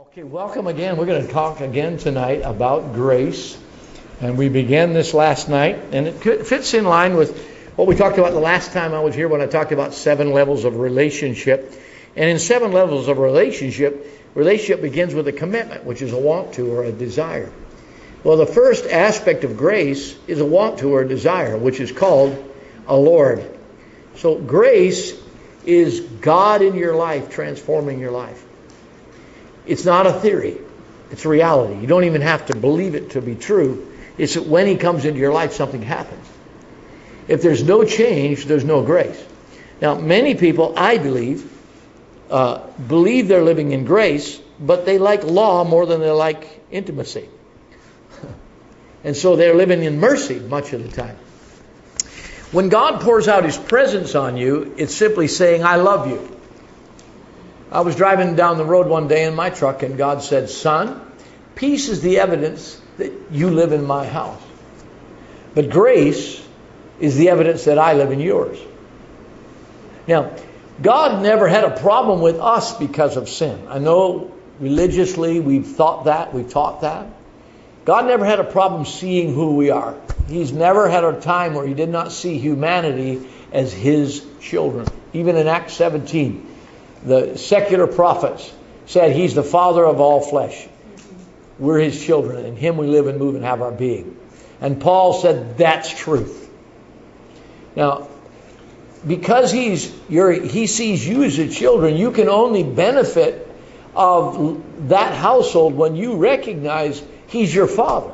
Okay, welcome again. We're going to talk again tonight about grace. And we began this last night, and it fits in line with what we talked about the last time I was here when I talked about 7 levels of relationship. And in 7 levels of relationship begins with a commitment, which is a want to or a desire. Well, the first aspect of grace is a want to or a desire, which is called a Lord. So grace is God in your life transforming your life. It's not a theory. It's a reality. You don't even have to believe it to be true. It's that when He comes into your life, something happens. If there's no change, there's no grace. Now, many people, I believe they're living in grace, but they like law more than they like intimacy. And so they're living in mercy much of the time. When God pours out His presence on you, it's simply saying, I love you. I was driving down the road one day in my truck, and God said, son, peace is the evidence that you live in my house. But grace is the evidence that I live in yours. Now, God never had a problem with us because of sin. I know religiously we've taught that. God never had a problem seeing who we are. He's never had a time where He did not see humanity as His children. Even in Acts 17, the secular prophets said He's the Father of all flesh. We're His children. In Him we live and move and have our being. And Paul said that's truth. Now, because He sees you as His children, you can only benefit of that household when you recognize He's your Father.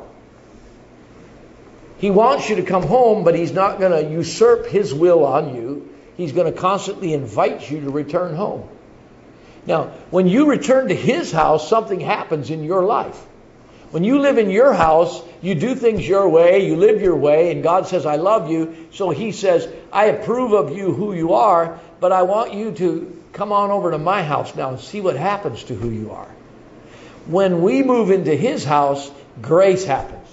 He wants you to come home, but He's not going to usurp His will on you. He's going to constantly invite you to return home. Now, when you return to His house, something happens in your life. When you live in your house, you do things your way, you live your way, and God says, I love you. So He says, I approve of you who you are, but I want you to come on over to my house now and see what happens to who you are. When we move into His house, grace happens.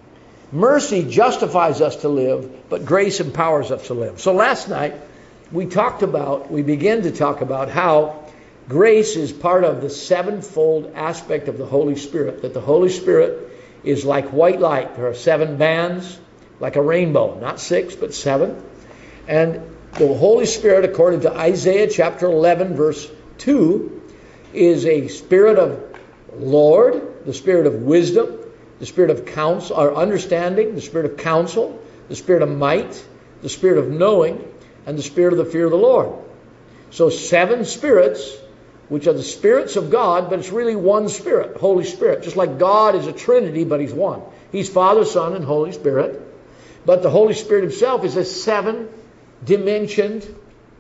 Mercy justifies us to live, but grace empowers us to live. So last night, we began to talk about how grace is part of the 7-fold aspect of the Holy Spirit. That the Holy Spirit is like white light. There are 7 bands, like a rainbow. Not 6, but 7. And the Holy Spirit, according to Isaiah chapter 11, verse 2, is a spirit of Lord, the spirit of wisdom, the spirit of counsel, or understanding, the spirit of counsel, the spirit of might, the spirit of knowing, and the spirit of the fear of the Lord. So 7 spirits, which are the spirits of God, but it's really one Spirit, Holy Spirit. Just like God is a Trinity, but He's one. He's Father, Son, and Holy Spirit. But the Holy Spirit Himself is a 7-dimensioned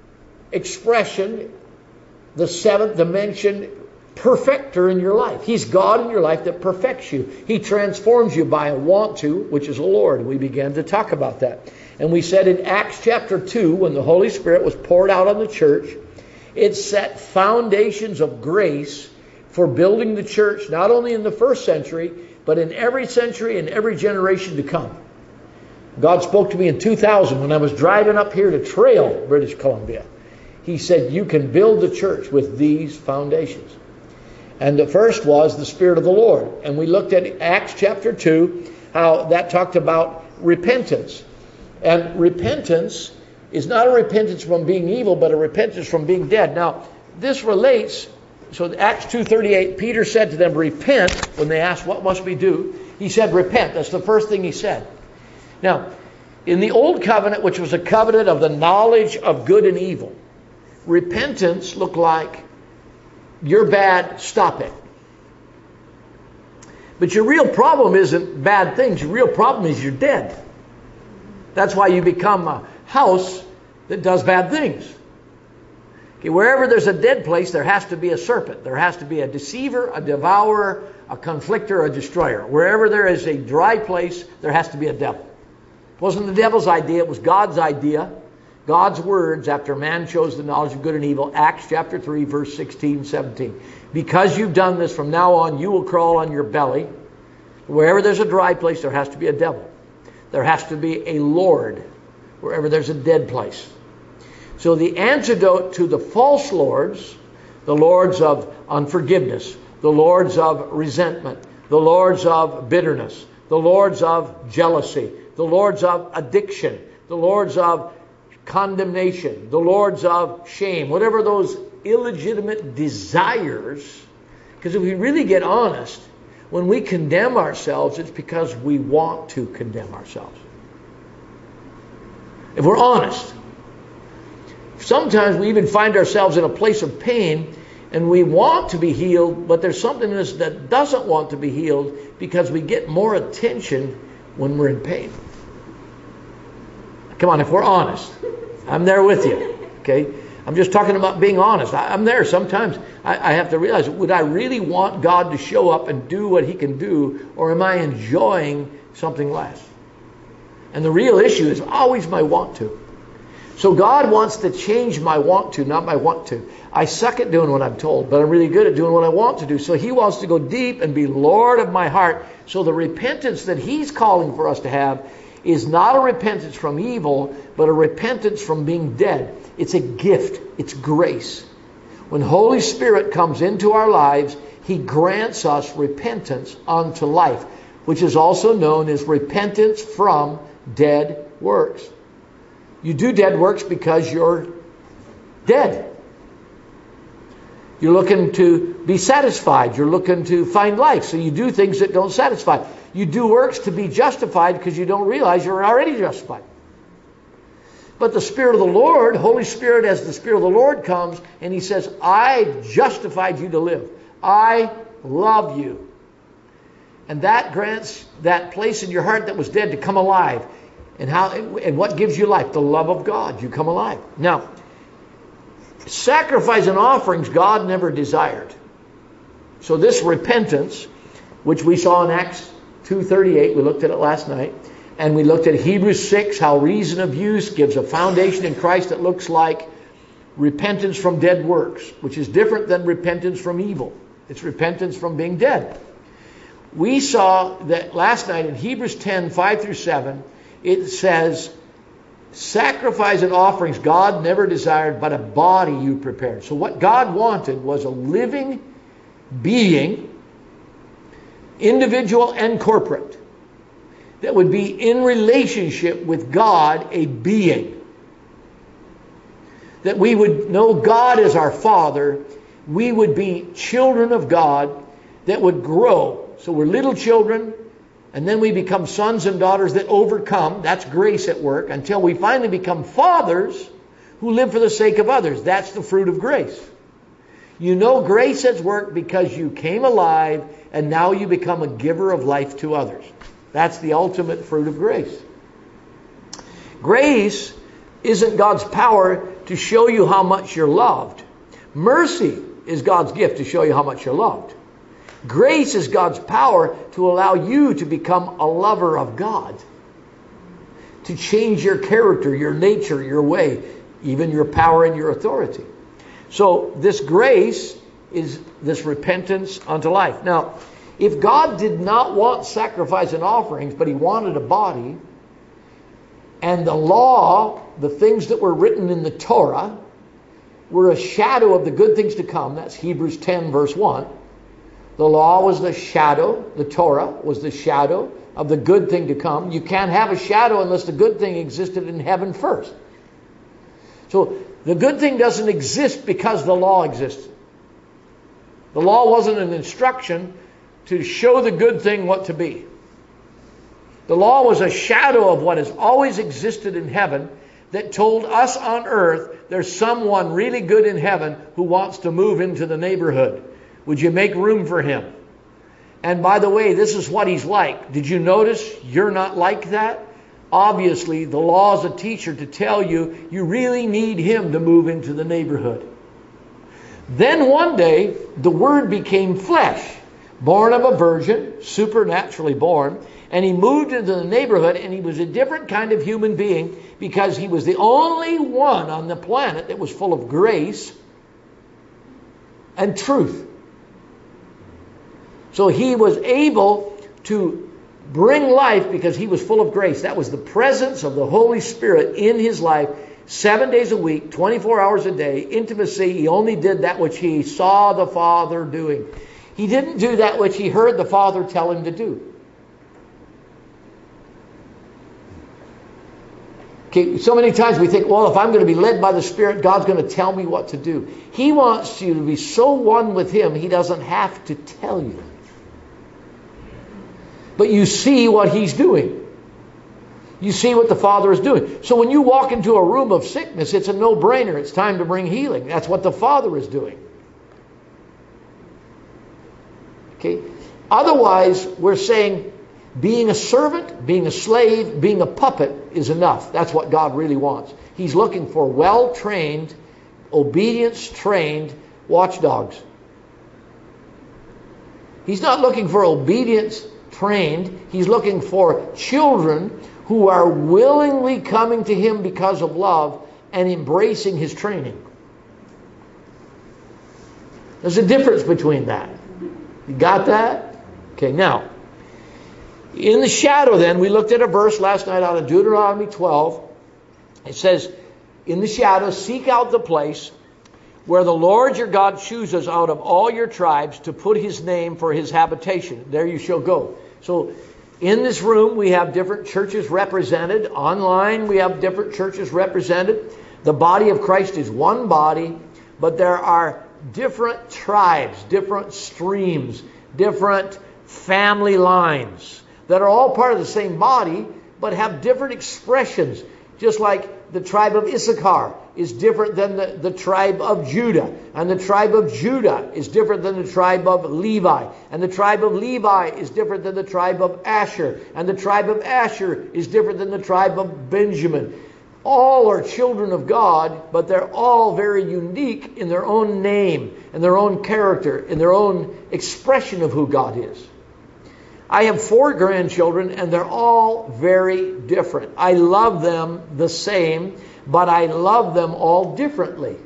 expression, the 7th dimension perfecter in your life. He's God in your life that perfects you. He transforms you by a want to, which is a Lord. We began to talk about that. And we said in Acts chapter 2, when the Holy Spirit was poured out on the church, it set foundations of grace for building the church, not only in the first century, but in every century and every generation to come. God spoke to me in 2000 when I was driving up here to Trail, British Columbia. He said, you can build the church with these foundations. And the first was the Spirit of the Lord. And we looked at Acts chapter 2, how that talked about repentance. And repentance is not a repentance from being evil, but a repentance from being dead. Now, this relates, so Acts 2:38, Peter said to them, repent, when they asked, what must we do? He said, repent. That's the first thing he said. Now, in the Old Covenant, which was a covenant of the knowledge of good and evil, repentance looked like, you're bad, stop it. But your real problem isn't bad things. Your real problem is you're dead. That's why you become a house that does bad things. Okay, wherever there's a dead place, there has to be a serpent. There has to be a deceiver, a devourer, a conflictor, a destroyer. Wherever there is a dry place, there has to be a devil. It wasn't the devil's idea, it was God's idea. God's words after man chose the knowledge of good and evil. Acts chapter 3, verse 16, 17. Because you've done this, from now on you will crawl on your belly. Wherever there's a dry place, there has to be a devil. There has to be a Lord wherever there's a dead place. So the antidote to the false lords, the lords of unforgiveness, the lords of resentment, the lords of bitterness, the lords of jealousy, the lords of addiction, the lords of condemnation, the lords of shame, whatever those illegitimate desires. Because if we really get honest, when we condemn ourselves, it's because we want to condemn ourselves. If we're honest. Sometimes we even find ourselves in a place of pain and we want to be healed, but there's something in us that doesn't want to be healed because we get more attention when we're in pain. Come on, if we're honest. I'm there with you. Okay? I'm just talking about being honest. I'm there. Sometimes I have to realize, would I really want God to show up and do what He can do, or am I enjoying something less? And the real issue is always my want to. So God wants to change my want to, not my want to. I suck at doing what I'm told, but I'm really good at doing what I want to do. So He wants to go deep and be Lord of my heart. So the repentance that He's calling for us to have is not a repentance from evil, but a repentance from being dead. It's a gift. It's grace. When Holy Spirit comes into our lives, He grants us repentance unto life, which is also known as repentance from dead works. You do dead works because you're dead. You're looking to be satisfied. You're looking to find life. So you do things that don't satisfy. You do works to be justified because you don't realize you're already justified. But the Spirit of the Lord, Holy Spirit, as the Spirit of the Lord comes and He says, I justified you to live. I love you. And that grants that place in your heart that was dead to come alive. And what gives you life? The love of God. You come alive. Now, sacrifice and offerings God never desired. So this repentance, which we saw in Acts 2:38, we looked at it last night, and we looked at Hebrews 6, how reason of use gives a foundation in Christ that looks like repentance from dead works, which is different than repentance from evil. It's repentance from being dead. We saw that last night in Hebrews 10, 5 through 7, it says, sacrifice and offerings God never desired, but a body you prepared. So what God wanted was a living being, individual and corporate, that would be in relationship with God, a being. That we would know God as our Father. We would be children of God that would grow. So we're little children, and then we become sons and daughters that overcome. That's grace at work, until we finally become fathers who live for the sake of others. That's the fruit of grace. You know grace at work because you came alive and now you become a giver of life to others. That's the ultimate fruit of grace. Grace isn't God's power to show you how much you're loved. Mercy is God's gift to show you how much you're loved. Grace is God's power to allow you to become a lover of God. To change your character, your nature, your way, even your power and your authority. So this grace is this repentance unto life. Now, if God did not want sacrifice and offerings, but He wanted a body, and the law, the things that were written in the Torah, were a shadow of the good things to come. That's Hebrews 10 verse 1. The law was the shadow. The Torah was the shadow of the good thing to come. You can't have a shadow unless the good thing existed in heaven first. So the good thing doesn't exist because the law existed. The law wasn't an instruction to show the good thing what to be. The law was a shadow of what has always existed in heaven that told us on earth there's someone really good in heaven who wants to move into the neighborhood. Would you make room for him? And by the way, this is what he's like. Did you notice you're not like that? Obviously, the law is a teacher to tell you you really need him to move into the neighborhood. Then one day, the Word became flesh, born of a virgin, supernaturally born, and he moved into the neighborhood, and he was a different kind of human being because he was the only one on the planet that was full of grace and truth. So he was able to bring life because he was full of grace. That was the presence of the Holy Spirit in his life, 7 days a week, 24 hours a day, intimacy. He only did that which he saw the Father doing. He didn't do that which he heard the Father tell him to do. Okay, so many times we think, well, if I'm going to be led by the Spirit, God's going to tell me what to do. He wants you to be so one with Him, He doesn't have to tell you. But you see what He's doing. You see what the Father is doing. So when you walk into a room of sickness, it's a no-brainer. It's time to bring healing. That's what the Father is doing. Okay? Otherwise, we're saying being a servant, being a slave, being a puppet is enough. That's what God really wants. He's looking for well-trained, obedience-trained watchdogs. He's not looking for obedience-trained. He's looking for children who are willingly coming to Him because of love and embracing His training. There's a difference between that. You got that? Okay, now, in the shadow then, we looked at a verse last night out of Deuteronomy 12. It says, in the shadow, seek out the place where the Lord your God chooses out of all your tribes to put His name for His habitation. There you shall go. So, in this room, we have different churches represented. Online, we have different churches represented. The body of Christ is one body, but there are different tribes, different streams, different family lines that are all part of the same body, but have different expressions. Just like the tribe of Issachar is different than the tribe of Judah. And the tribe of Judah is different than the tribe of Levi. And the tribe of Levi is different than the tribe of Asher. And the tribe of Asher is different than the tribe of Benjamin. All are children of God, but they're all very unique in their own name, in their own character, in their own expression of who God is. I have 4 grandchildren, and they're all very different. I love them the same, but I love them all differently.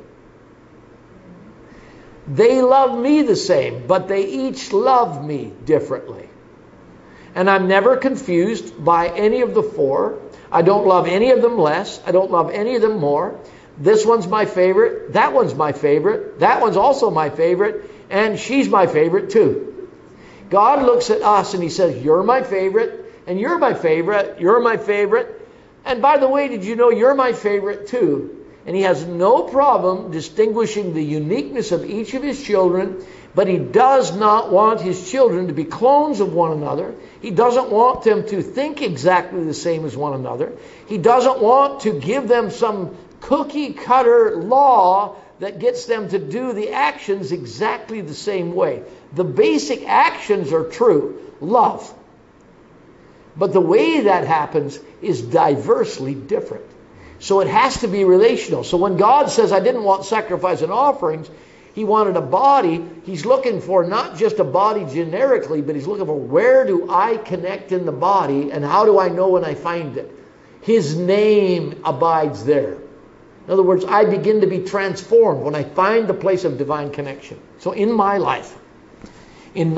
They love me the same, but they each love me differently. And I'm never confused by any of the 4. I don't love any of them less. I don't love any of them more. This one's my favorite. That one's my favorite. That one's also my favorite. And she's my favorite too. God looks at us and He says, you're my favorite, and you're my favorite, you're my favorite. And by the way, did you know you're my favorite too? And He has no problem distinguishing the uniqueness of each of His children, but He does not want His children to be clones of one another. He doesn't want them to think exactly the same as one another. He doesn't want to give them some cookie-cutter law that gets them to do the actions exactly the same way. The basic actions are true. Love. But the way that happens is diversely different. So it has to be relational. So when God says, I didn't want sacrifice and offerings, He wanted a body. He's looking for not just a body generically, but He's looking for where do I connect in the body and how do I know when I find it? His name abides there. In other words, I begin to be transformed when I find the place of divine connection. So in my life, in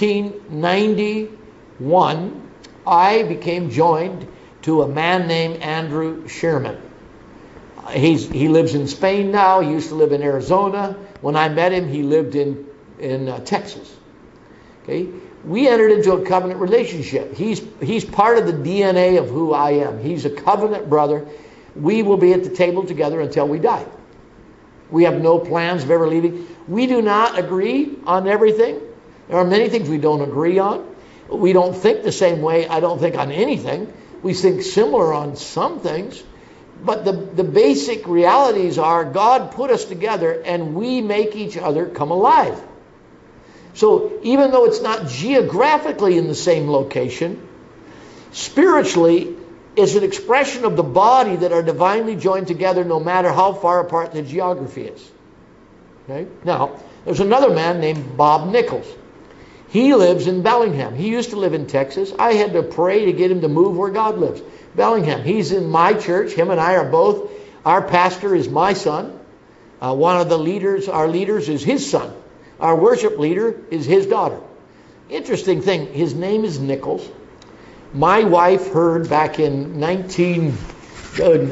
1991, I became joined to a man named Andrew Sherman. He lives in Spain now. He used to live in Arizona. When I met him, he lived in Texas. Okay, we entered into a covenant relationship. He's part of the DNA of who I am. He's a covenant brother. We will be at the table together until we die. We have no plans of ever leaving. We do not agree on everything. There are many things we don't agree on. We don't think the same way, I don't think, on anything. We think similar on some things. But the basic realities are God put us together and we make each other come alive. So even though it's not geographically in the same location, spiritually it's an expression of the body that are divinely joined together no matter how far apart the geography is. Okay? Now, there's another man named Bob Nichols. He lives in Bellingham. He used to live in Texas. I had to pray to get him to move where God lives. Bellingham. He's in my church. Him and I are both. Our pastor is my son. One of the leaders, our leaders, is his son. Our worship leader is his daughter. Interesting thing, his name is Nichols. My wife heard back in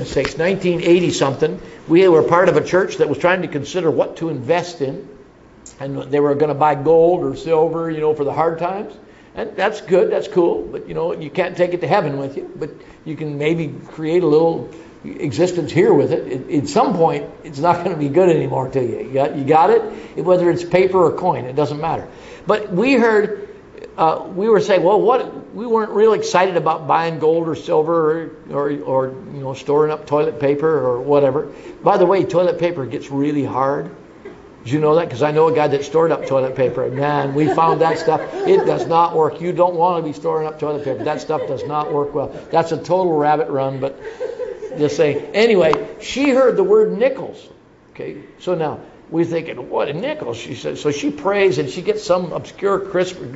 1980 something, we were part of a church that was trying to consider what to invest in. And they were going to buy gold or silver, for the hard times. And that's good, that's cool. But, you can't take it to heaven with you. But you can maybe create a little existence here with it. At some point, it's not going to be good anymore to you. You got it? Whether it's paper or coin, it doesn't matter. But we heard, we were saying, well, we weren't real excited about buying gold or silver or storing up toilet paper or whatever. By the way, toilet paper gets really hard. Did you know that? Because I know a guy that stored up toilet paper. And man, we found that stuff. It does not work. You don't want to be storing up toilet paper. That stuff does not work well. That's a total rabbit run, but just saying. Anyway, she heard the word nickels. Okay, so now we're thinking, what a nickel? She says. So she prays and she gets some obscure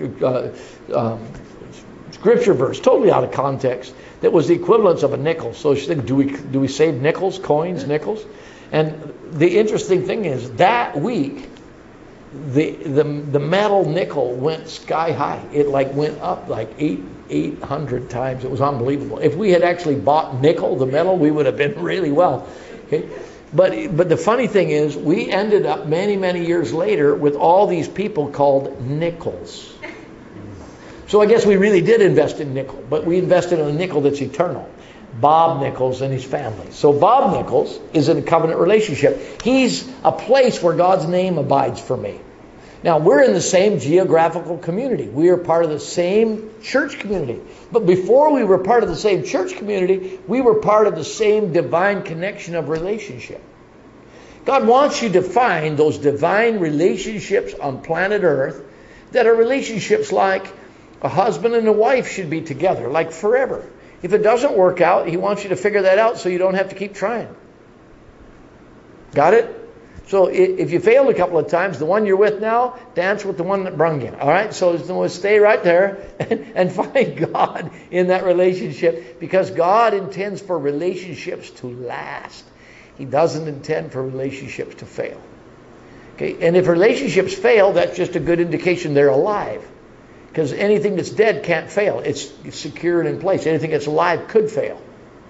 scripture verse, totally out of context, that was the equivalence of a nickel. So she said, do we save nickels, coins, nickels? And the interesting thing is that week, the metal nickel went sky high. It went up 800 times. It was unbelievable. If we had actually bought nickel, the metal, we would have been really well. Okay? But the funny thing is, we ended up many, many years later with all these people called Nichols. So I guess we really did invest in nickel, but we invested in a nickel that's eternal. Bob Nichols and his family. So Bob Nichols is in a covenant relationship. He's a place where God's name abides for me. Now, we're in the same geographical community. We are part of the same church community. But before we were part of the same church community, we were part of the same divine connection of relationship. God wants you to find those divine relationships on planet Earth that are relationships like a husband and a wife should be together, like forever. If it doesn't work out, He wants you to figure that out so you don't have to keep trying. Got it? So if you failed a couple of times, the one you're with now, dance with the one that brung you. All right? So stay right there and find God in that relationship, because God intends for relationships to last. He doesn't intend for relationships to fail. Okay? And if relationships fail, that's just a good indication they're alive. Because anything that's dead can't fail. It's secured in place. Anything that's alive could fail.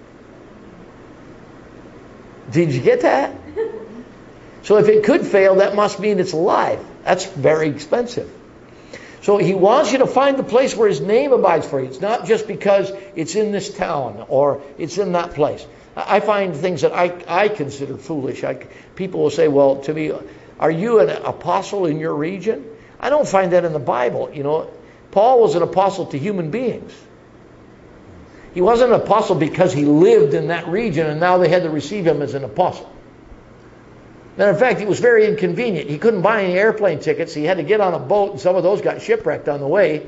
Did you get that? So if it could fail, that must mean it's alive. That's very expensive. So He wants you to find the place where His name abides for you. It's not just because it's in this town or it's in that place. I find things that I consider foolish. People will say, well, to me, are you an apostle in your region? I don't find that in the Bible. Paul was an apostle to human beings. He wasn't an apostle because he lived in that region and now they had to receive him as an apostle. Matter of fact, it was very inconvenient. He couldn't buy any airplane tickets. He had to get on a boat, and some of those got shipwrecked on the way.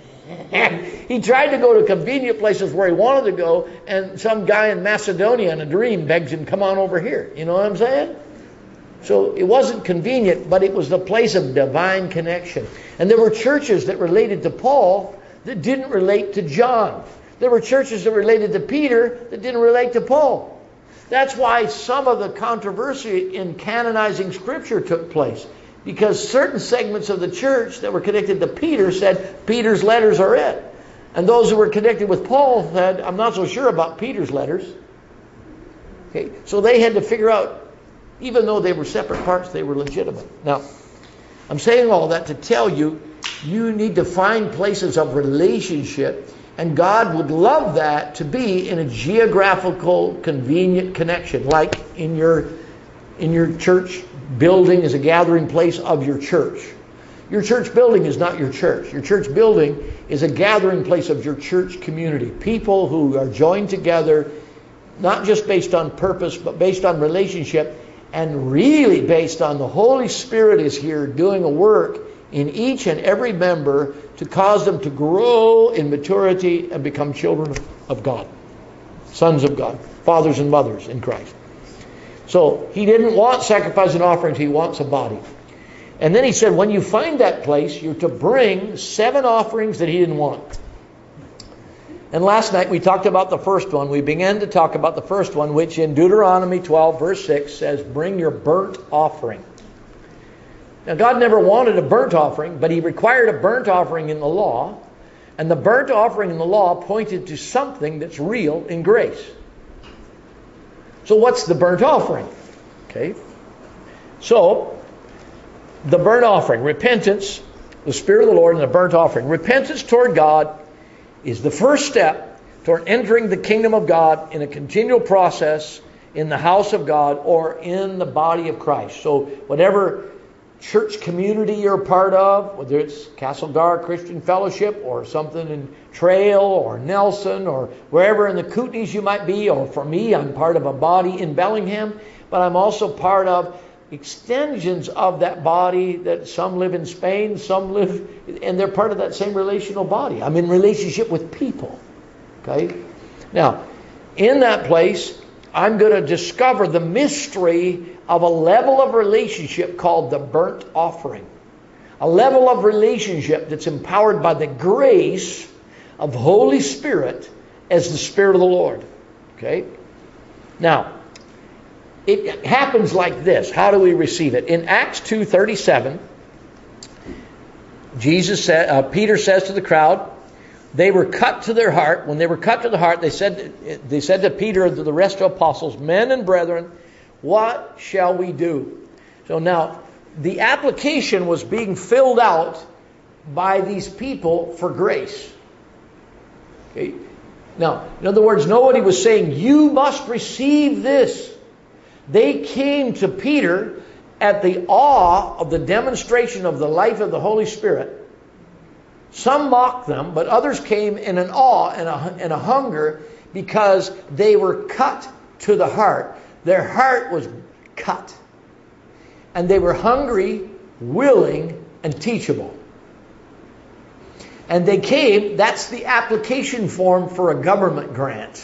He tried to go to convenient places where he wanted to go, and some guy in Macedonia in a dream begs him, come on over here. You know what I'm saying? So it wasn't convenient, but it was the place of divine connection. And there were churches that related to Paul that didn't relate to John. There were churches that related to Peter that didn't relate to Paul. That's why some of the controversy in canonizing Scripture took place. Because certain segments of the church that were connected to Peter said Peter's letters are it. And those who were connected with Paul said, I'm not so sure about Peter's letters. Okay, so they had to figure out, even though they were separate parts, they were legitimate. Now, I'm saying all that to tell you, you need to find places of relationship, and God would love that to be in a geographical, convenient connection, like in your church building is a gathering place of your church. Your church building is not your church. Your church building is a gathering place of your church community. People who are joined together, not just based on purpose, but based on relationship, and really based on the Holy Spirit is here doing a work in each and every member to cause them to grow in maturity and become children of God, sons of God, fathers and mothers in Christ. So He didn't want sacrifice and offerings. He wants a body. And then He said, when you find that place, you're to bring 7 offerings that He didn't want. And last night we talked about the first one. We began to talk about the first one, which in Deuteronomy 12, verse 6 says, bring your burnt offering. Now, God never wanted a burnt offering, but He required a burnt offering in the law. And the burnt offering in the law pointed to something that's real in grace. So what's the burnt offering? Okay. So the burnt offering, repentance, the Spirit of the Lord and the burnt offering. Repentance toward God is the first step toward entering the kingdom of God in a continual process in the house of God or in the body of Christ. So whatever church community you're a part of, whether it's Castlegar Christian Fellowship or something in Trail or Nelson or wherever in the Kootenays you might be, or for me, I'm part of a body in Bellingham, but I'm also part of extensions of that body that some live in Spain, some live, and they're part of that same relational body. I'm in relationship with people. Okay? Now, in that place, I'm going to discover the mystery of a level of relationship called the burnt offering. A level of relationship that's empowered by the grace of Holy Spirit as the Spirit of the Lord. Okay? Now, it happens like this. How do we receive it? In Acts 2:37, Peter says to the crowd, they were cut to their heart. When they were cut to the heart, they said to Peter and to the rest of the apostles, men and brethren, what shall we do? So now, the application was being filled out by these people for grace. Okay. Now, in other words, nobody was saying, you must receive this. They came to Peter at the awe of the demonstration of the life of the Holy Spirit. Some mocked them, but others came in an awe and a hunger because they were cut to the heart. Their heart was cut. And they were hungry, willing, and teachable. And they came, that's the application form for a government grant.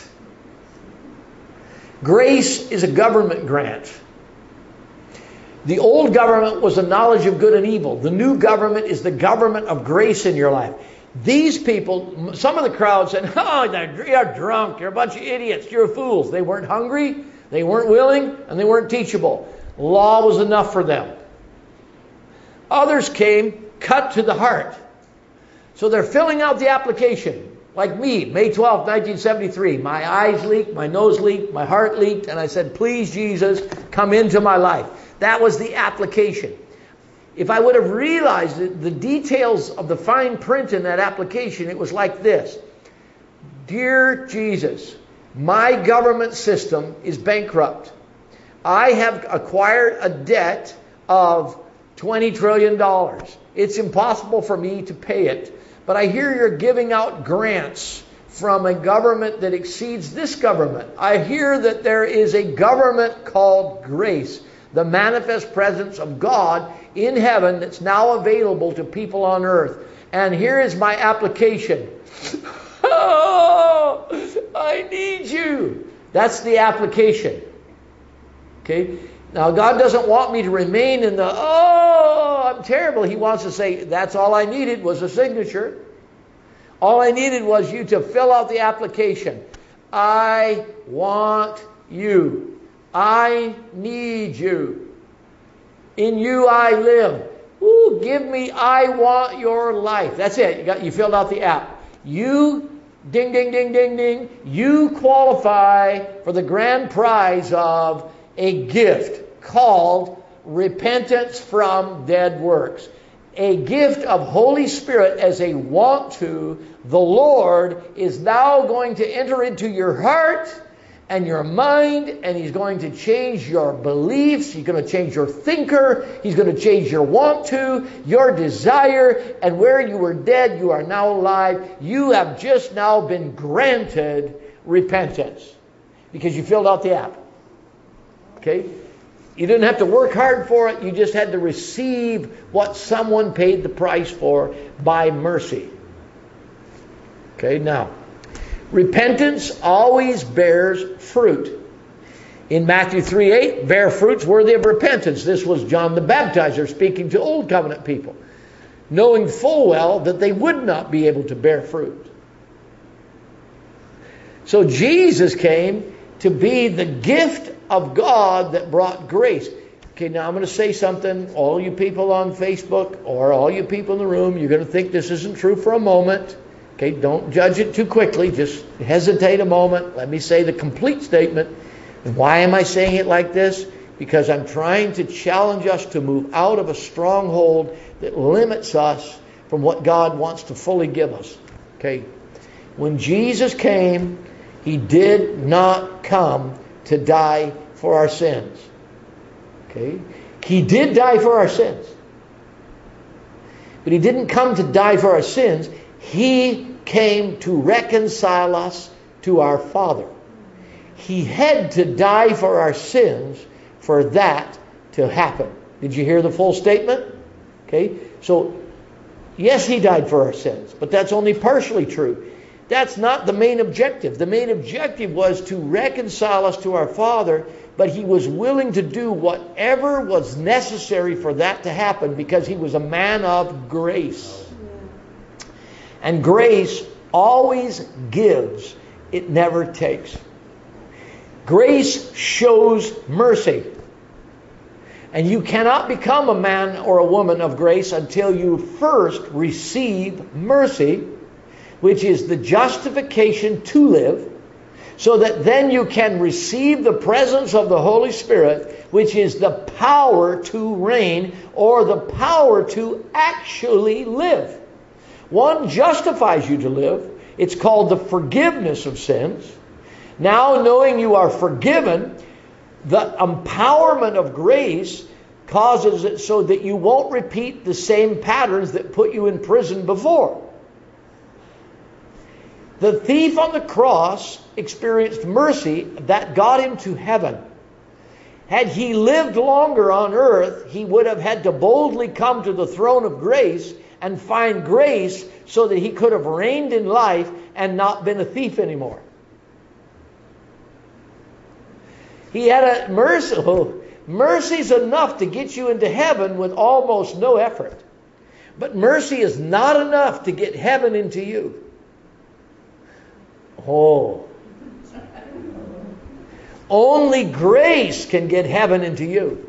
Grace is a government grant. The old government was a knowledge of good and evil. The new government is the government of grace in your life. These people, some of the crowd said, oh, you're drunk, you're a bunch of idiots, you're fools. They weren't hungry, they weren't willing, and they weren't teachable. Law was enough for them. Others came cut to the heart. So they're filling out the application. Like me, May 12, 1973, my eyes leaked, my nose leaked, my heart leaked, and I said, please, Jesus, come into my life. That was the application. If I would have realized the details of the fine print in that application, it was like this. Dear Jesus, my government system is bankrupt. I have acquired a debt of $20 trillion. It's impossible for me to pay it. But I hear you're giving out grants from a government that exceeds this government. I hear that there is a government called grace, the manifest presence of God in heaven that's now available to people on earth. And here is my application. Oh, I need you. That's the application. Okay? Now, God doesn't want me to remain in the, oh, I'm terrible. He wants to say, that's all I needed was a signature. All I needed was you to fill out the application. I want you. I need you. In you I live. Ooh, give me, I want your life. That's it. You filled out the app. You, ding, ding, ding, ding, ding. You qualify for the grand prize of a gift called repentance from dead works. A gift of Holy Spirit as a want to. The Lord is now going to enter into your heart and your mind, and He's going to change your beliefs. He's going to change your thinker. He's going to change your want to, your desire, and where you were dead, you are now alive. You have just now been granted repentance because you filled out the app. Okay? You didn't have to work hard for it. You just had to receive what someone paid the price for by mercy. Okay, now, repentance always bears fruit. In Matthew 3:8, bear fruits worthy of repentance. This was John the Baptizer speaking to Old Covenant people, knowing full well that they would not be able to bear fruit. So Jesus came to be the gift of God that brought grace. Okay, now I'm going to say something. All you people on Facebook or all you people in the room, you're going to think this isn't true for a moment. Okay, don't judge it too quickly. Just hesitate a moment. Let me say the complete statement. And why am I saying it like this? because I'm trying to challenge us to move out of a stronghold that limits us from what God wants to fully give us. Okay? When Jesus came, He did not come to die for our sins. Okay? He did die for our sins. But He didn't come to die for our sins. He came to reconcile us to our Father. He had to die for our sins for that to happen. Did you hear the full statement? Okay? So, yes, He died for our sins, but that's only partially true. That's not the main objective. The main objective was to reconcile us to our Father, but He was willing to do whatever was necessary for that to happen because He was a man of grace. And grace always gives, it never takes. Grace shows mercy. And you cannot become a man or a woman of grace until you first receive mercy, which is the justification to live, so that then you can receive the presence of the Holy Spirit, which is the power to reign or the power to actually live. One justifies you to live. It's called the forgiveness of sins. Now, knowing you are forgiven, the empowerment of grace causes it so that you won't repeat the same patterns that put you in prison before. The thief on the cross experienced mercy that got him to heaven. Had he lived longer on earth, he would have had to boldly come to the throne of grace and find grace so that he could have reigned in life and not been a thief anymore. He had a mercy. Mercy's enough to get you into heaven with almost no effort. But mercy is not enough to get heaven into you. Oh. Only grace can get heaven into you.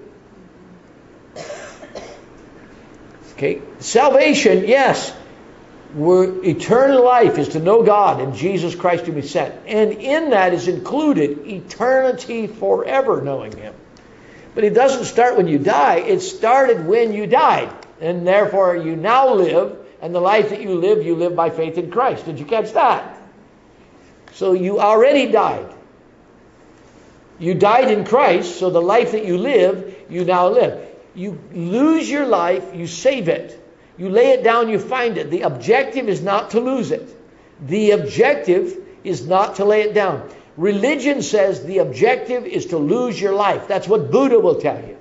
Okay? Salvation, yes. Eternal life is to know God and Jesus Christ whom He sent. And in that is included eternity forever knowing Him. But it doesn't start when you die. It started when you died. And therefore you now live, and the life that you live by faith in Christ. Did you catch that? So you already died. You died in Christ, so the life that you live, you now live. You lose your life, you save it. You lay it down, you find it. The objective is not to lose it. The objective is not to lay it down. Religion says the objective is to lose your life. That's what Buddha will tell you.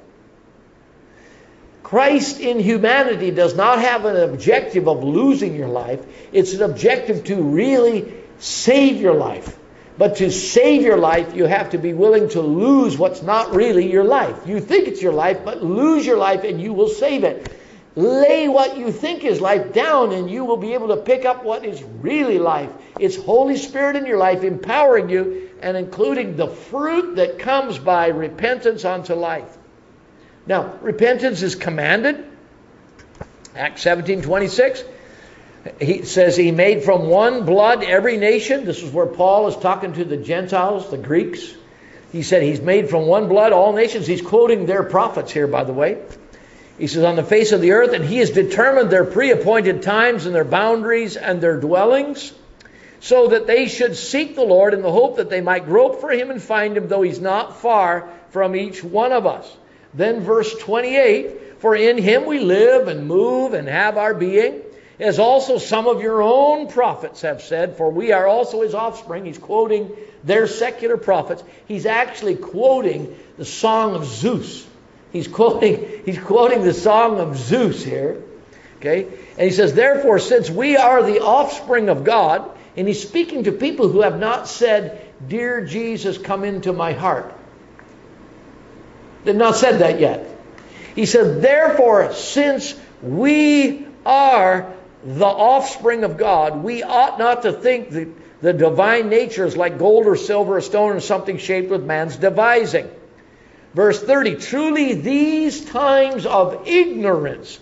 Christ in humanity does not have an objective of losing your life. It's an objective to really save your life. But to save your life, you have to be willing to lose what's not really your life. You think it's your life, but lose your life and you will save it. Lay what you think is life down and you will be able to pick up what is really life. It's Holy Spirit in your life empowering you and including the fruit that comes by repentance unto life. Now, repentance is commanded. Acts 17:26. He says He made from one blood every nation. This is where Paul is talking to the Gentiles, the Greeks. He said He's made from one blood all nations. He's quoting their prophets here, by the way. He says, on the face of the earth, and He has determined their pre-appointed times and their boundaries and their dwellings, so that they should seek the Lord in the hope that they might grope for Him and find Him, though He's not far from each one of us. Then verse 28, for in Him we live and move and have our being, as also some of your own prophets have said, for we are also His offspring. He's quoting their secular prophets. He's actually quoting the song of Zeus. He's quoting the song of Zeus here. Okay? And he says, therefore, since we are the offspring of God, and he's speaking to people who have not said, dear Jesus, come into my heart. They've not said that yet. He said, therefore, since we are the offspring of God, we ought not to think that the divine nature is like gold or silver or stone or something shaped with man's devising. Verse 30, truly these times of ignorance,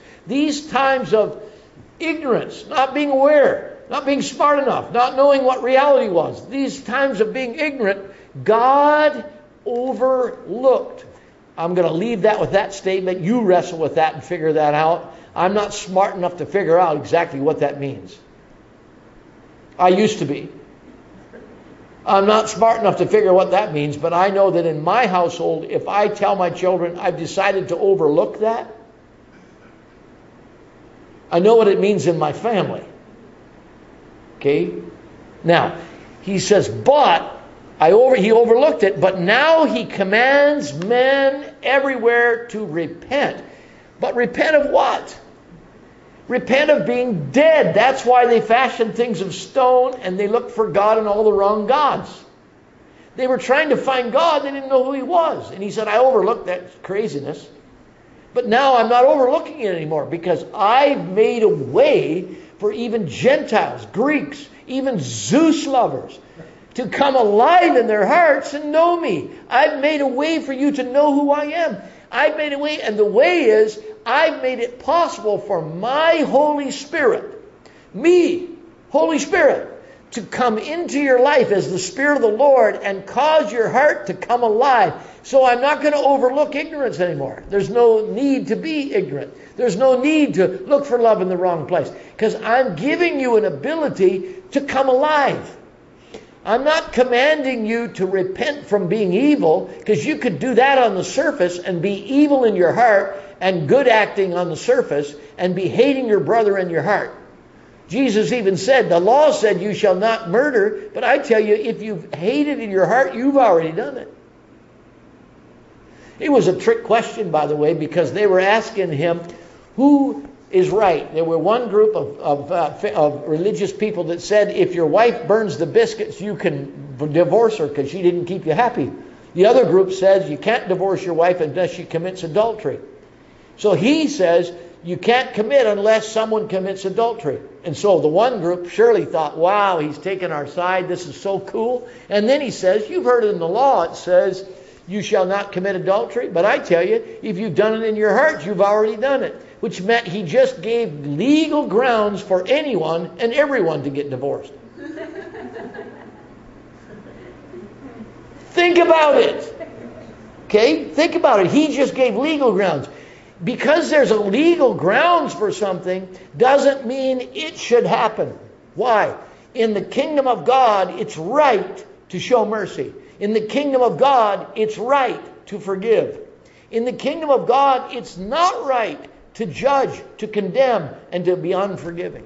not being aware, not being smart enough, not knowing what reality was, these times of being ignorant, God overlooked. I'm going to leave that with that statement. You wrestle with that and figure that out. I'm not smart enough to figure out exactly what that means. I used to be. I'm not smart enough to figure what that means, but I know that in my household, if I tell my children I've decided to overlook that, I know what it means in my family. Okay? Now, he says, but he overlooked it, but now he commands men everywhere to repent. But repent of what? Repent of being dead. That's why they fashioned things of stone and they looked for God in all the wrong gods. They were trying to find God. They didn't know who he was. And he said, I overlooked that craziness. But now I'm not overlooking it anymore because I've made a way for even Gentiles, Greeks, even Zeus lovers to come alive in their hearts and know me. I've made a way for you to know who I am. I've made a way, and the way is I've made it possible for my Holy Spirit, me, Holy Spirit, to come into your life as the Spirit of the Lord and cause your heart to come alive. So I'm not going to overlook ignorance anymore. There's no need to be ignorant. There's no need to look for love in the wrong place because I'm giving you an ability to come alive. I'm not commanding you to repent from being evil because you could do that on the surface and be evil in your heart and good acting on the surface and be hating your brother in your heart. Jesus even said, the law said you shall not murder, but I tell you, if you've hated in your heart, you've already done it. It was a trick question, by the way, because they were asking him, who is right? There were one group of religious people that said, if your wife burns the biscuits, you can divorce her because she didn't keep you happy. The other group says you can't divorce your wife unless she commits adultery. So he says you can't commit unless someone commits adultery. And so the one group surely thought, wow, he's taking our side. This is so cool. And then he says, you've heard in the law, it says, you shall not commit adultery. But I tell you, if you've done it in your heart, you've already done it. Which meant he just gave legal grounds for anyone and everyone to get divorced. Think about it. Okay? Think about it. He just gave legal grounds. Because there's a legal grounds for something doesn't mean it should happen. Why? In the kingdom of God, it's right to show mercy. In the kingdom of God, it's right to forgive. In the kingdom of God, it's not right to judge, to condemn, and to be unforgiving.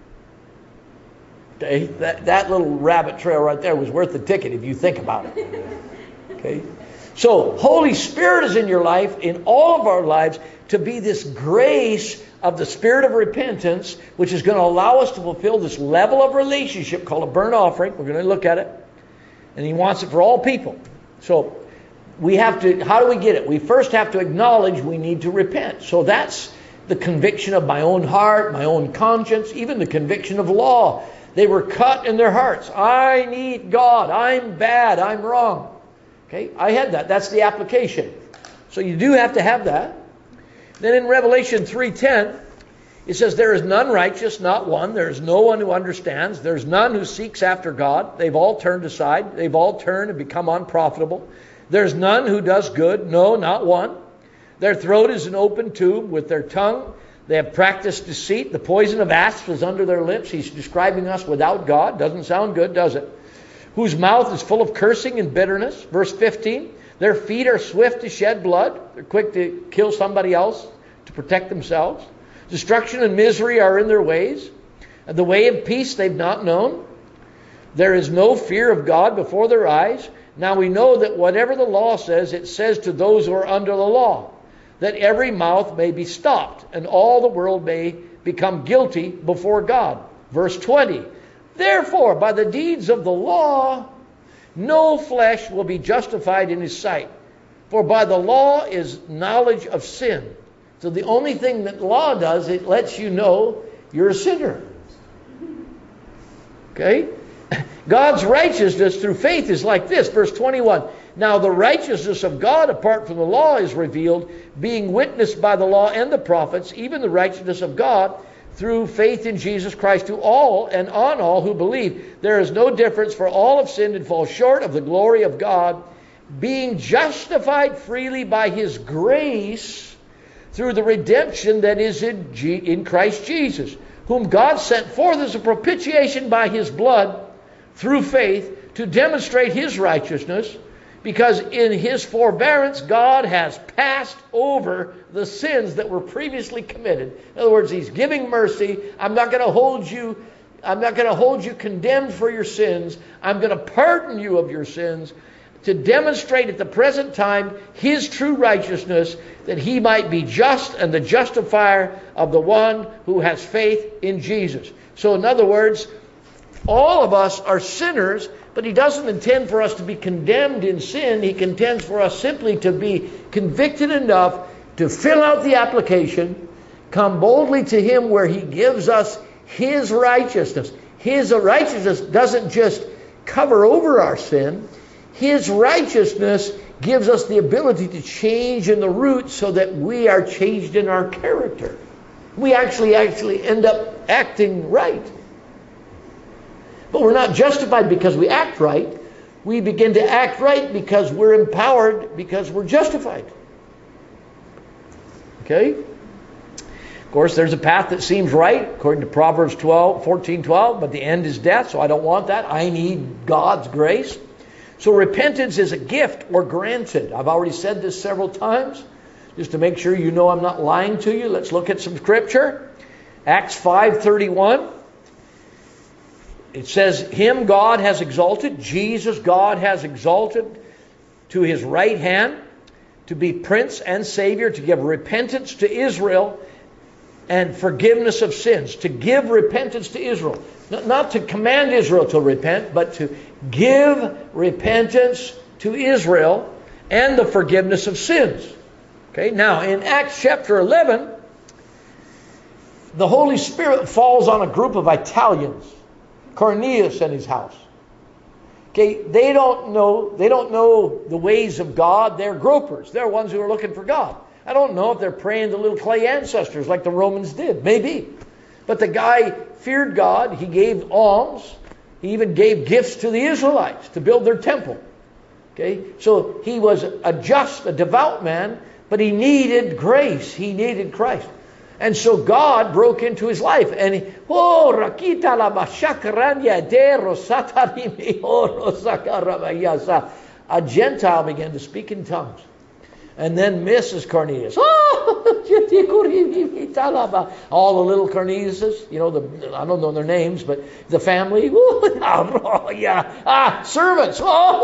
Okay? That little rabbit trail right there was worth the ticket if you think about it. Okay? So, Holy Spirit is in your life, in all of our lives, to be this grace of the spirit of repentance, which is going to allow us to fulfill this level of relationship called a burnt offering. We're going to look at it. And he wants it for all people. So, we have to, how do we get it? We first have to acknowledge we need to repent. So that's the conviction of my own heart, my own conscience, even the conviction of law. They were cut in their hearts. I need God. I'm bad. I'm wrong. Okay, I had that. That's the application. So you do have to have that. Then in Revelation 3:10, it says, there is none righteous, not one. There is no one who understands. There's none who seeks after God. They've all turned aside. They've all turned and become unprofitable. There's none who does good. No, not one. Their throat is an open tomb. With their tongue they have practiced deceit. The poison of asps is under their lips. He's describing us without God. Doesn't sound good, does it? Whose mouth is full of cursing and bitterness. Verse 15. Their feet are swift to shed blood. They're quick to kill somebody else to protect themselves. Destruction and misery are in their ways. And the way of peace they've not known. There is no fear of God before their eyes. Now we know that whatever the law says, it says to those who are under the law, that every mouth may be stopped, and all the world may become guilty before God. Verse 20. Therefore, by the deeds of the law, no flesh will be justified in his sight. For by the law is knowledge of sin. So the only thing that law does, it lets you know you're a sinner. Okay? God's righteousness through faith is like this. Verse 21. Now the righteousness of God apart from the law is revealed, being witnessed by the law and the prophets, even the righteousness of God through faith in Jesus Christ to all and on all who believe. There is no difference, for all have sinned and fall short of the glory of God, being justified freely by His grace through the redemption that is in Christ Jesus, whom God sent forth as a propitiation by His blood through faith to demonstrate His righteousness, because in His forbearance God has passed over the sins that were previously committed. In other words, He's giving mercy. I'm not going to hold you condemned for your sins. I'm going to pardon you of your sins, to demonstrate at the present time His true righteousness, that He might be just and the justifier of the one who has faith in Jesus. So in other words, all of us are sinners, but He doesn't intend for us to be condemned in sin. He intends for us simply to be convicted enough to fill out the application, come boldly to Him where He gives us His righteousness. His righteousness doesn't just cover over our sin. His righteousness gives us the ability to change in the root so that we are changed in our character. We actually end up acting right. But we're not justified because we act right. We begin to act right because we're empowered, because we're justified. Okay? Of course, there's a path that seems right, according to Proverbs 14:12, but the end is death, so I don't want that. I need God's grace. So repentance is a gift or granted. I've already said this several times. Just to make sure you know I'm not lying to you, let's look at some scripture. Acts 5:31. It says, Him God has exalted, Jesus God has exalted to His right hand, to be Prince and Savior, to give repentance to Israel and forgiveness of sins. To give repentance to Israel. Not to command Israel to repent, but to give repentance to Israel and the forgiveness of sins. Okay, now in Acts chapter 11, the Holy Spirit falls on a group of Italians, Cornelius and his house. Okay, they don't know the ways of God. They're gropers. They're ones who are looking for God. I don't know if they're praying to little clay ancestors like the Romans did. Maybe. But the guy feared God. He gave alms. He even gave gifts to the Israelites to build their temple. Okay, so he was a devout man, but he needed grace. He needed Christ. And so God broke into his life. And a Gentile began to speak in tongues. And then Mrs. Cornelius. All the little Corneliuses, I don't know their names, but the family. Servants.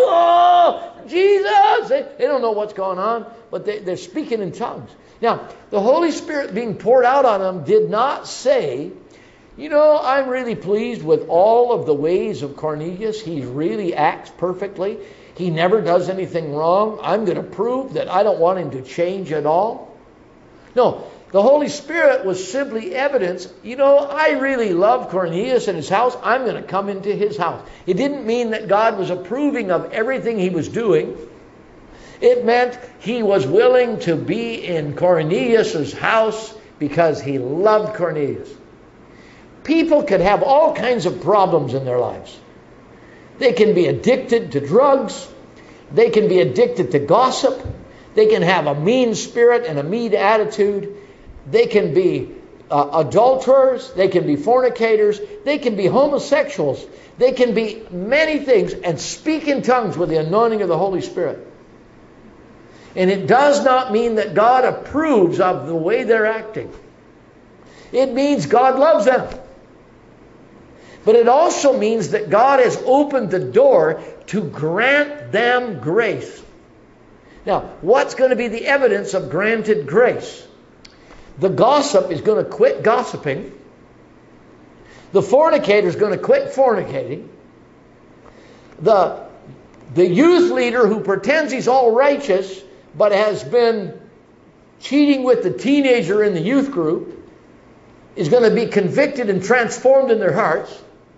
Jesus. They don't know what's going on, but they're speaking in tongues. Now, the Holy Spirit being poured out on them did not say, I'm really pleased with all of the ways of Cornelius. He really acts perfectly. He never does anything wrong. I'm going to prove that I don't want him to change at all. No, the Holy Spirit was simply evidence. I really love Cornelius and his house. I'm going to come into his house. It didn't mean that God was approving of everything he was doing. It meant he was willing to be in Cornelius' house because he loved Cornelius. People could have all kinds of problems in their lives. They can be addicted to drugs. They can be addicted to gossip. They can have a mean spirit and a mean attitude. They can be adulterers. They can be fornicators. They can be homosexuals. They can be many things and speak in tongues with the anointing of the Holy Spirit. And it does not mean that God approves of the way they're acting. It means God loves them. But it also means that God has opened the door to grant them grace. Now, what's going to be the evidence of granted grace? The gossip is going to quit gossiping. The fornicator is going to quit fornicating. The youth leader who pretends he's all righteous but has been cheating with the teenager in the youth group is going to be convicted and transformed in their hearts.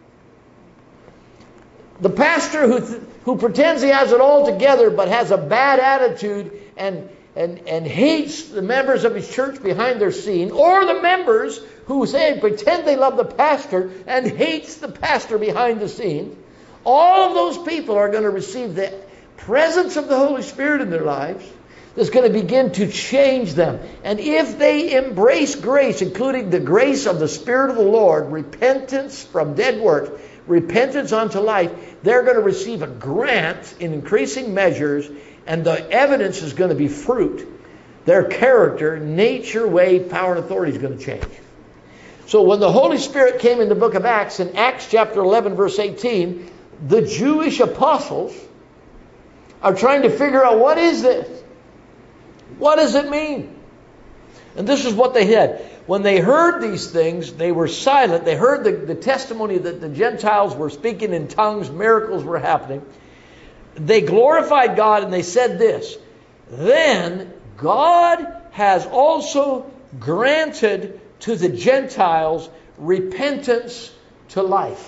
The pastor who pretends he has it all together but has a bad attitude and hates the members of his church behind their scene, or the members who pretend they love the pastor and hates the pastor behind the scene, all of those people are going to receive presence of the Holy Spirit in their lives that's going to begin to change them. And if they embrace grace, including the grace of the Spirit of the Lord, repentance from dead works, repentance unto life, they're going to receive a grant in increasing measures, and the evidence is going to be fruit. Their character, nature, way, power, and authority is going to change. So when the Holy Spirit came in the book of Acts, in Acts chapter 11, verse 18, the Jewish apostles are trying to figure out, what is this? What does it mean? And this is what they had. When they heard these things, they were silent. They heard the testimony that the Gentiles were speaking in tongues, miracles were happening. They glorified God, and they said this: then God has also granted to the Gentiles repentance to life.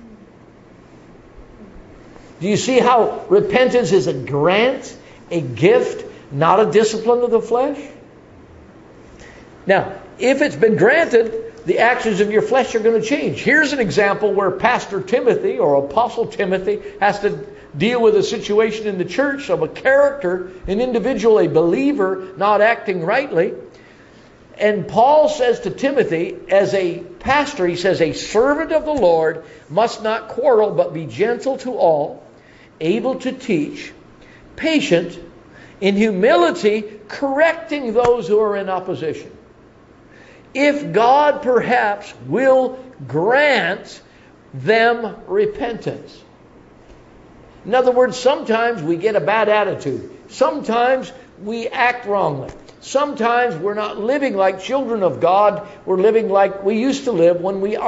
Do you see how repentance is a grant, a gift, not a discipline of the flesh? Now, if it's been granted, the actions of your flesh are going to change. Here's an example where Pastor Timothy or Apostle Timothy has to deal with a situation in the church of a character, an individual, a believer, not acting rightly. And Paul says to Timothy, as a pastor, he says, a servant of the Lord must not quarrel, but be gentle to all, able to teach, patient, in humility, correcting those who are in opposition. If God perhaps will grant them repentance. In other words, sometimes we get a bad attitude. Sometimes we act wrongly. Sometimes we're not living like children of God. We're living like we used to live when we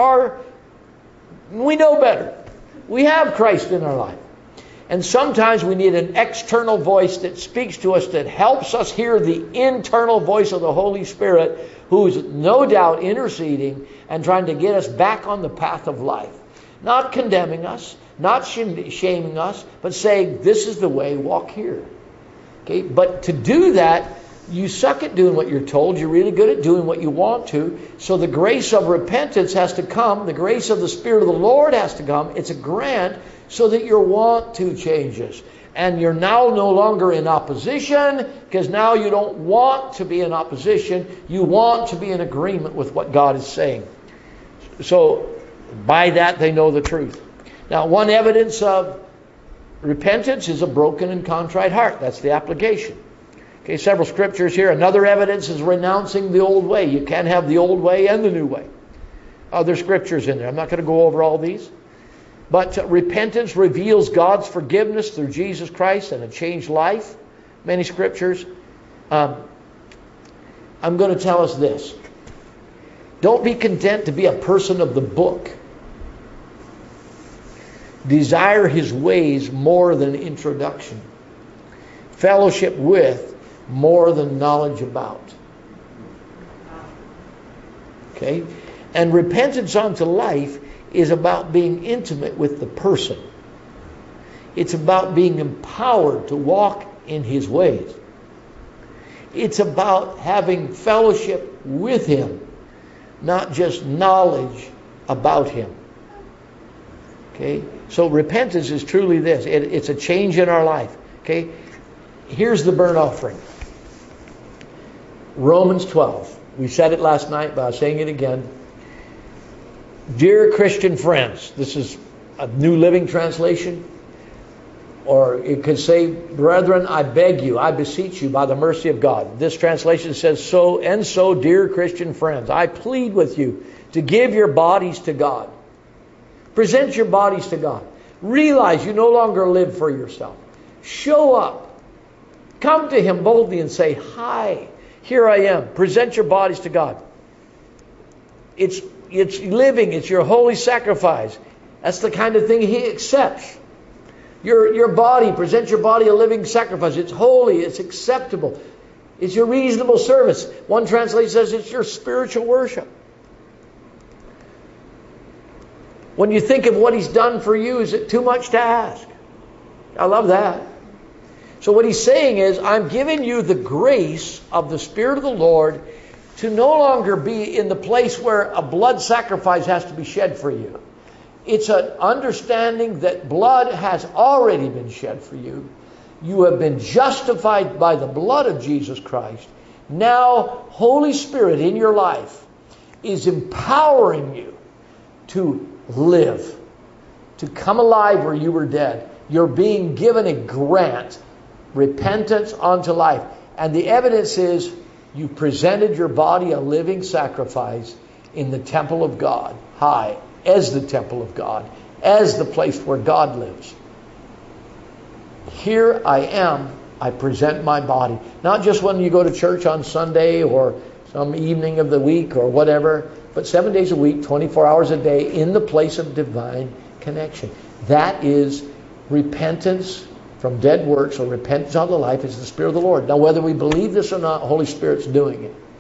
know better. We have Christ in our life. And sometimes we need an external voice that speaks to us, that helps us hear the internal voice of the Holy Spirit, who's no doubt interceding and trying to get us back on the path of life. Not condemning us, not shaming us, but saying, this is the way, walk here. Okay? But to do that, you suck at doing what you're told. You're really good at doing what you want to. So the grace of repentance has to come. The grace of the Spirit of the Lord has to come. It's a grant so that your want to changes. And you're now no longer in opposition, because now you don't want to be in opposition. You want to be in agreement with what God is saying. So by that they know the truth. Now, one evidence of repentance is a broken and contrite heart. That's the application. Okay, several scriptures here. Another evidence is renouncing the old way. You can't have the old way and the new way. Other scriptures in there. I'm not going to go over all these. But repentance reveals God's forgiveness through Jesus Christ and a changed life. Many scriptures. I'm going to tell us this. Don't be content to be a person of the book. Desire His ways more than introduction. Fellowship with more than knowledge about. Okay? And repentance unto life is about being intimate with the person. It's about being empowered to walk in His ways. It's about having fellowship with Him, not just knowledge about Him. Okay? So repentance is truly this. It's a change in our life. Okay? Here's the burnt offering. Romans 12. We said it last night, but I'm saying it again. Dear Christian friends, this is a New Living Translation. Or it could say, brethren, I beg you, I beseech you by the mercy of God. This translation says, so, dear Christian friends, I plead with you to give your bodies to God. Present your bodies to God. Realize you no longer live for yourself. Show up. Come to Him boldly and say, hi, here I am. Present your bodies to God. It's living. It's your holy sacrifice. That's the kind of thing He accepts. Your body, present your body a living sacrifice. It's holy. It's acceptable. It's your reasonable service. One translation says it's your spiritual worship. When you think of what He's done for you, is it too much to ask? I love that. So what He's saying is, I'm giving you the grace of the Spirit of the Lord to no longer be in the place where a blood sacrifice has to be shed for you. It's an understanding that blood has already been shed for you. You have been justified by the blood of Jesus Christ. Now, Holy Spirit in your life is empowering you to live, to come alive where you were dead. You're being given a grant, repentance unto life. And the evidence is you presented your body a living sacrifice in the temple of God, high, as the temple of God, as the place where God lives. Here I am, I present my body. Not just when you go to church on Sunday or some evening of the week or whatever, but 7 days a week, 24 hours a day, in the place of divine connection. That is repentance from dead works, or repentance on the life is the Spirit of the Lord. Now, whether we believe this or not, Holy Spirit's doing it.